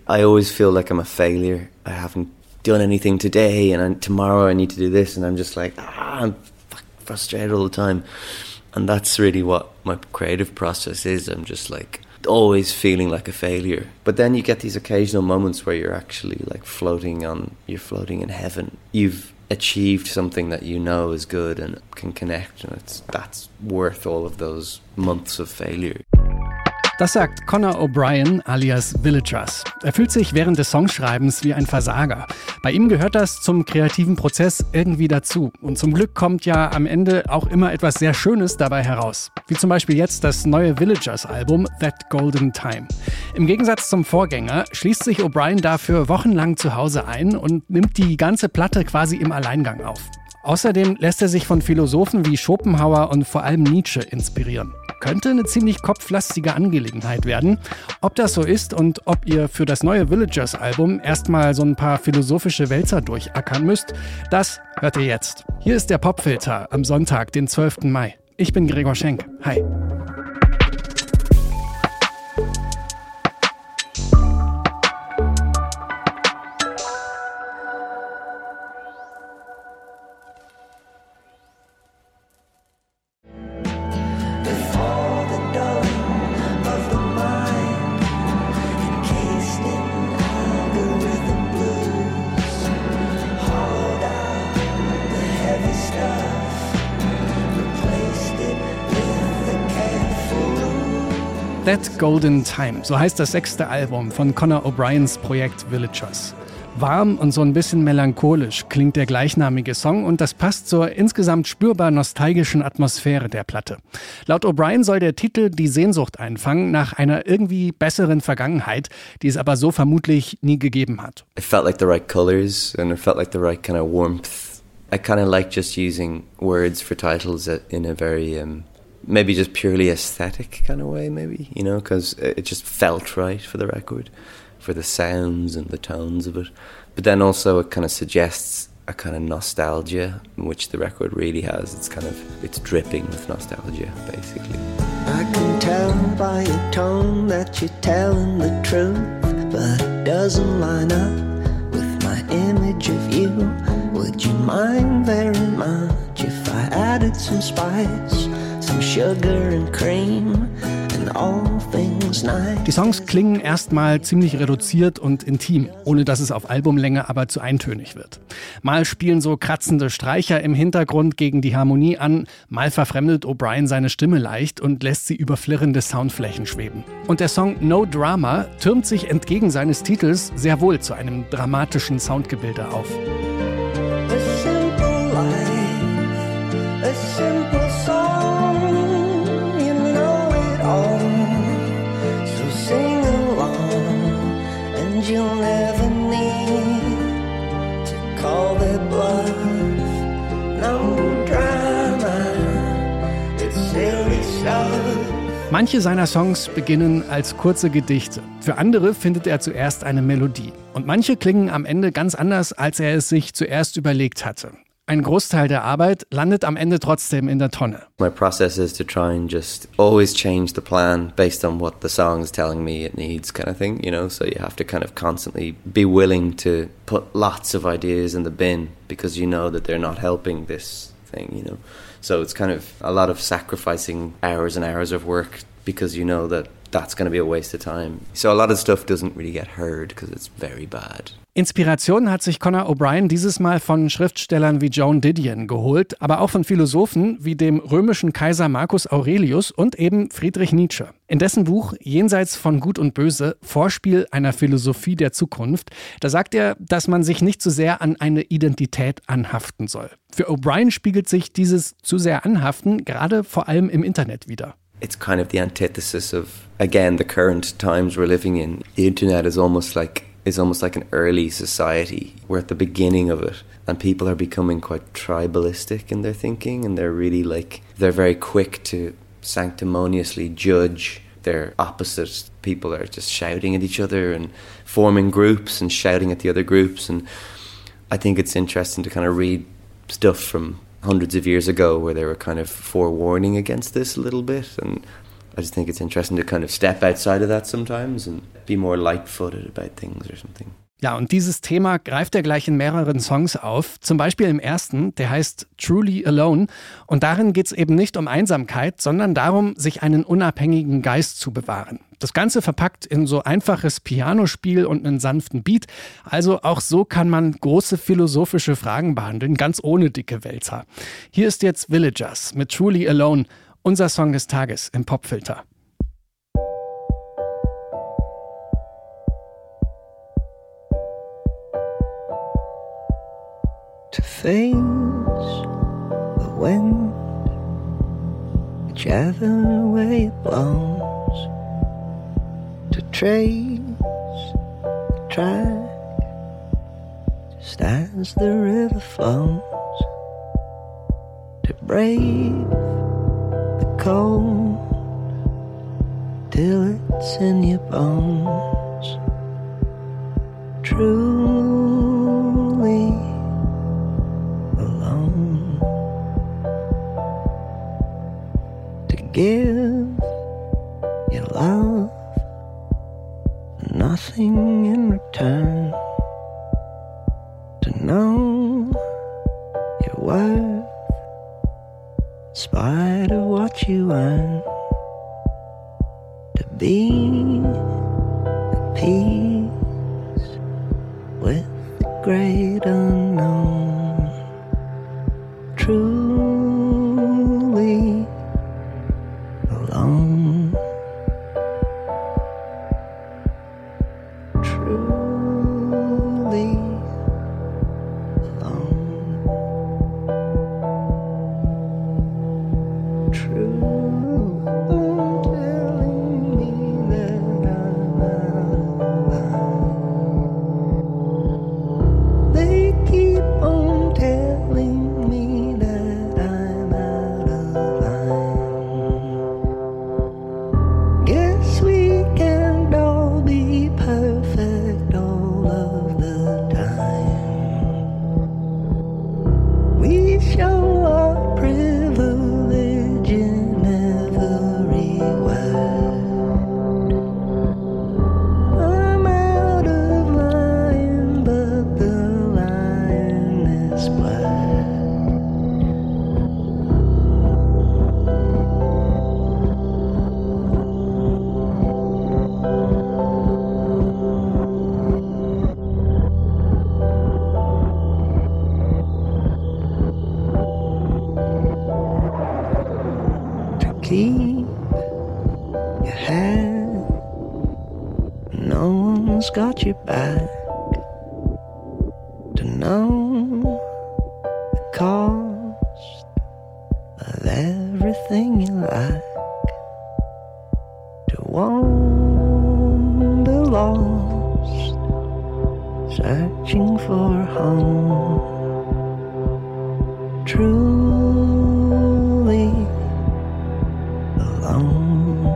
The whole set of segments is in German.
I always feel like I'm a failure. I haven't done anything today, and tomorrow I need to do this, and I'm just like, I'm frustrated all the time. And that's really what my creative process is. I'm just like always feeling like a failure. But then you get these occasional moments where you're actually like floating in heaven. You've achieved something that you know is good and can connect, and that's worth all of those months of failure. Das sagt Conor O'Brien alias Villagers. Er fühlt sich während des Songschreibens wie ein Versager. Bei ihm gehört das zum kreativen Prozess irgendwie dazu. Und zum Glück kommt ja am Ende auch immer etwas sehr Schönes dabei heraus. Wie zum Beispiel jetzt das neue Villagers-Album That Golden Time. Im Gegensatz zum Vorgänger schließt sich O'Brien dafür wochenlang zu Hause ein und nimmt die ganze Platte quasi im Alleingang auf. Außerdem lässt er sich von Philosophen wie Schopenhauer und vor allem Nietzsche inspirieren. Könnte eine ziemlich kopflastige Angelegenheit werden. Ob das so ist und ob ihr für das neue Villagers-Album erstmal so ein paar philosophische Wälzer durchackern müsst, das hört ihr jetzt. Hier ist der Popfilter am Sonntag, den 12. Mai. Ich bin Gregor Schenk. Hi. That Golden Time, so heißt das 6. Album von Conor O'Briens Projekt Villagers. Warm und so ein bisschen melancholisch klingt der gleichnamige Song und das passt zur insgesamt spürbar nostalgischen Atmosphäre der Platte. Laut O'Brien soll der Titel die Sehnsucht einfangen nach einer irgendwie besseren Vergangenheit, die es aber so vermutlich nie gegeben hat. It felt like the right colors and it felt like the right kind of warmth. I kind of like just using words for titles in a very maybe just purely aesthetic kind of way, maybe, you know, because it just felt right for the record, for the sounds and the tones of it. But then also it kind of suggests a kind of nostalgia, which the record really has. It's dripping with nostalgia, basically. I can tell by your tone that you're telling the truth, but it doesn't line up with my image of you. Would you mind very much if I added some spice? Some sugar and cream and all things nice. Die Songs klingen erstmal ziemlich reduziert und intim, ohne dass es auf Albumlänge aber zu eintönig wird. Mal spielen so kratzende Streicher im Hintergrund gegen die Harmonie an, mal verfremdet O'Brien seine Stimme leicht und lässt sie über flirrende Soundflächen schweben. Und der Song No Drama türmt sich entgegen seines Titels sehr wohl zu einem dramatischen Soundgebilde auf. A simple life, a simple song, you know it all. So sing along, and you'll never need to call their bluff. No drama, it's silly stuff. Manche seiner Songs beginnen als kurze Gedichte. Für andere findet er zuerst eine Melodie. Und manche klingen am Ende ganz anders, als er es sich zuerst überlegt hatte. Ein Großteil der Arbeit landet am Ende trotzdem in der Tonne. My process is to try and just always change the plan based on what the song is telling me it needs, kind of thing, you know? So you have to kind of constantly be willing to put lots of ideas in the bin because you know that they're not helping this thing, you know? So it's kind of a lot of sacrificing hours and hours of work because you know that that's going to be a waste of time. So a lot of stuff doesn't really get heard because it's very bad. Inspiration hat sich Conor O'Brien dieses Mal von Schriftstellern wie Joan Didion geholt, aber auch von Philosophen wie dem römischen Kaiser Marcus Aurelius und eben Friedrich Nietzsche. In dessen Buch Jenseits von Gut und Böse, Vorspiel einer Philosophie der Zukunft, da sagt er, dass man sich nicht zu sehr an eine Identität anhaften soll. Für O'Brien spiegelt sich dieses zu sehr Anhaften gerade vor allem im Internet wider. It's kind of the antithesis of, again, the current times we're living in. The internet is almost like an early society. We're at the beginning of it, and people are becoming quite tribalistic in their thinking, and they're very quick to sanctimoniously judge their opposites. People are just shouting at each other and forming groups and shouting at the other groups, and I think it's interesting to kind of read stuff from hundreds of years ago where they were kind of forewarning against this a little bit, and I just think it's interesting to kind of step outside of that sometimes and be more light-footed about things or something. Ja, und dieses Thema greift er gleich in mehreren Songs auf. Zum Beispiel im ersten, der heißt Truly Alone. Und darin geht es eben nicht um Einsamkeit, sondern darum, sich einen unabhängigen Geist zu bewahren. Das Ganze verpackt in so einfaches Pianospiel und einen sanften Beat. Also auch so kann man große philosophische Fragen behandeln, ganz ohne dicke Wälzer. Hier ist jetzt Villagers mit Truly Alone, unser Song des Tages im Popfilter. To face the wind, whichever way it blows, to trace the track just as the river flows, to brave the cold till it's in your bones. Truly alone, to give your love and nothing in return, to know your worth in spite of what you earn, to be at peace with the great unknown. Truly alone. Truly alone. True, telling me that I'm not alone. They keep on telling me that I'm out of line. Guess we can't all be perfect all of the time. We show our privilege in every word. I'm out of line, but the line is blurred. To keep your head, no one's got your back. To know the cost of everything you lack. To wander lost, searching for a home. Truly alone.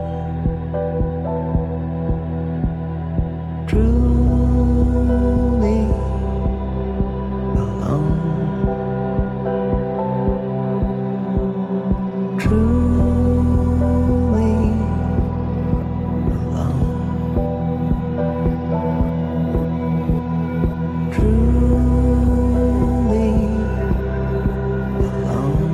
Truly alone. Truly alone. Truly alone.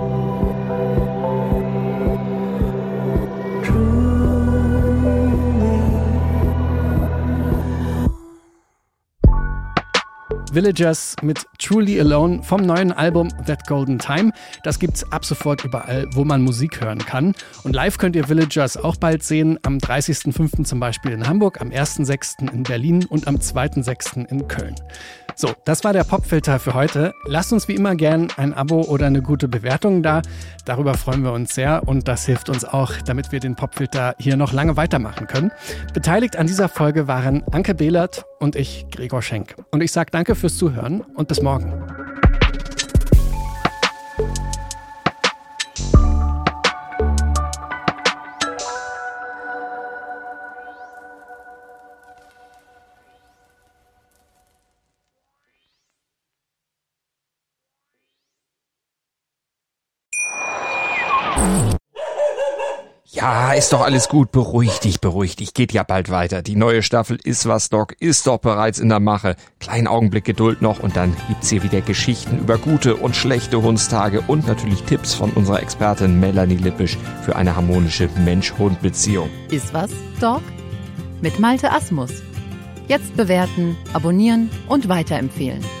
Villagers mit Truly Alone vom neuen Album That Golden Time. Das gibt's ab sofort überall, wo man Musik hören kann. Und live könnt ihr Villagers auch bald sehen, am 30.05. zum Beispiel in Hamburg, am 1.06. in Berlin und am 2.06. in Köln. So, das war der Popfilter für heute. Lasst uns wie immer gern ein Abo oder eine gute Bewertung da. Darüber freuen wir uns sehr und das hilft uns auch, damit wir den Popfilter hier noch lange weitermachen können. Beteiligt an dieser Folge waren Anke Behlert und ich, Gregor Schenk. Und ich sage danke fürs Zuhören und bis morgen. Ja, Ja, ist doch alles gut. Beruhig dich. Geht ja bald weiter. Die neue Staffel Iswas Dog ist doch bereits in der Mache. Kleinen Augenblick Geduld noch und dann gibt's hier wieder Geschichten über gute und schlechte Hundstage und natürlich Tipps von unserer Expertin Melanie Lippisch für eine harmonische Mensch-Hund-Beziehung. Iswas Dog? Mit Malte Asmus. Jetzt bewerten, abonnieren und weiterempfehlen.